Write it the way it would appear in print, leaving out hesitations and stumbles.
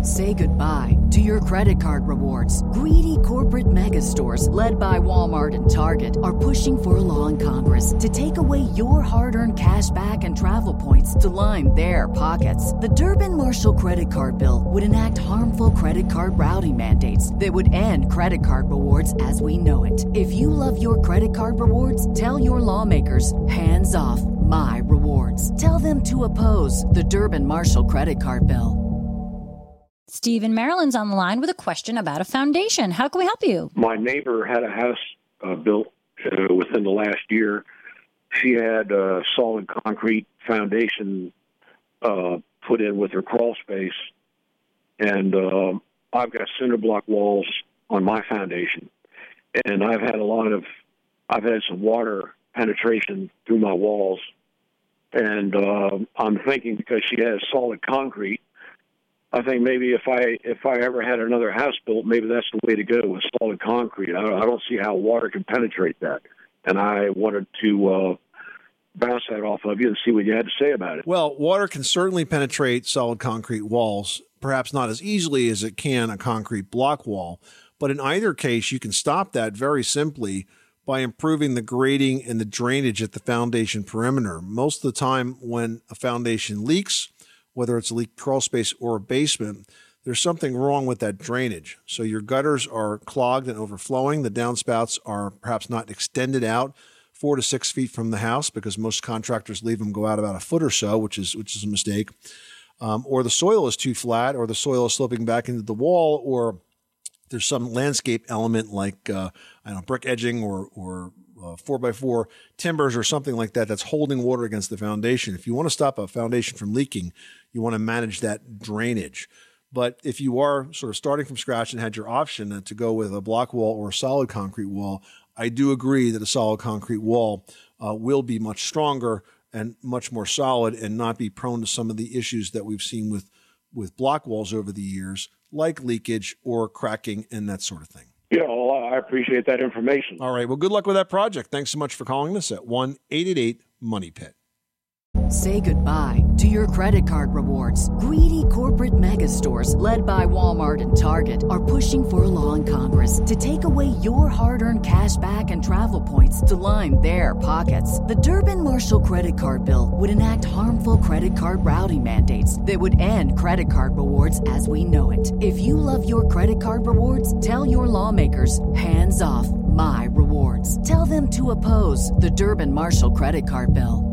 Say goodbye to your credit card rewards. Greedy corporate mega stores, led by Walmart and Target, are pushing for a law in Congress to take away your hard-earned cash back and travel points to line their pockets. The Durbin-Marshall credit card bill would enact harmful credit card routing mandates that would end credit card rewards as we know it. If you love your credit card rewards, tell your lawmakers, hands off my rewards. Tell them to oppose the Durbin-Marshall credit card bill. Steve in Maryland's on the line with a question about a foundation. How can we help you? My neighbor had a house built within the last year. She had a solid concrete foundation put in with her crawl space, and I've got cinder block walls on my foundation, and I've had some water penetration through my walls, and I'm thinking because she has solid concrete, I think maybe if I ever had another house built, maybe that's the way to go with solid concrete. I don't see how water can penetrate that. And I wanted to bounce that off of you and see what you had to say about it. Well, water can certainly penetrate solid concrete walls, perhaps not as easily as it can a concrete block wall. But in either case, you can stop that very simply by improving the grading and the drainage at the foundation perimeter. Most of the time when a foundation leaks, whether it's a leaked crawl space or a basement, there's something wrong with that drainage. So your gutters are clogged and overflowing. The downspouts are perhaps not extended out 4 to 6 feet from the house, because most contractors leave them go out about a foot or so, which is a mistake. Or the soil is too flat, or the soil is sloping back into the wall, or there's some landscape element like brick edging or 4x4 timbers or something like that that's holding water against the foundation. If you want to stop a foundation from leaking, you want to manage that drainage. But if you are sort of starting from scratch and had your option to go with a block wall or a solid concrete wall, I do agree that a solid concrete wall will be much stronger and much more solid and not be prone to some of the issues that we've seen with block walls over the years, like leakage or cracking and that sort of thing. Yeah, well, I appreciate that information. All right. Well, good luck with that project. Thanks so much for calling us at 1-888-MONEY-PIT. Say goodbye to your credit card rewards. Greedy corporate mega stores, led by Walmart and Target, are pushing for a law in Congress to take away your hard-earned cash back and travel points to line their pockets. The Durbin-Marshall credit card bill would enact harmful credit card routing mandates that would end credit card rewards as we know it. If you love your credit card rewards, tell your lawmakers, hands off my rewards. Tell them to oppose the Durbin-Marshall credit card bill.